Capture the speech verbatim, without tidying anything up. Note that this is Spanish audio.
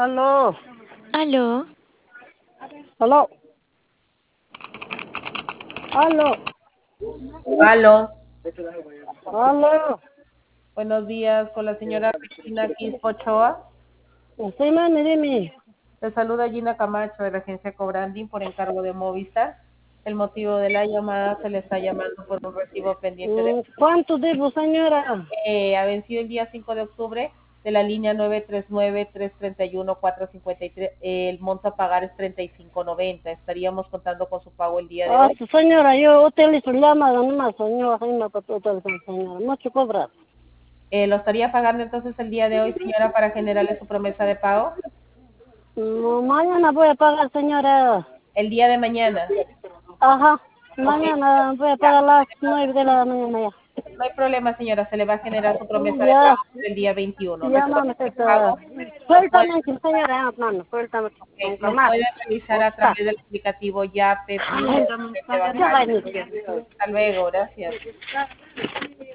Aló, Aló, aló, aló, Aló, aló. buenos días con la señora Regina Quispo Ochoa. Sí, mami, dime. Le saluda Gina Camacho de la agencia Cobranding por encargo de Movistar. El motivo de la llamada se le está llamando por un recibo pendiente de Mm, ¿Cuánto debo, señora? eh, ha vencido el día cinco de octubre de la línea nueve tres nueve, tres tres uno, cuatro cinco tres. Eh, el monto a pagar es treinta y cinco noventa. Estaríamos contando con su pago el día de Ah, hoy. sí, señora, yo utilizo llamada nomás, señora, ahí no puedo utilizar, señora. Mucho cobrar. Eh, ¿Lo estaría pagando entonces el día de hoy, señora, para generarle su promesa de pago? No, mañana voy a pagar, señora. El día de mañana. Ajá, Ok, mañana voy a ya. pagar las nueve de la mañana ya. No hay problema, señora, se le va a generar su promesa de Ya, pago el día veintiuno. ya, Recuerde mami, que el está. pago lo puede, Suéltame, señora, mami, suéltame, ok, nunca lo más. puede realizar a Osta. través del aplicativo Yape, Plus, Ay, de ya va a bancario. iniciar. Hasta luego, gracias.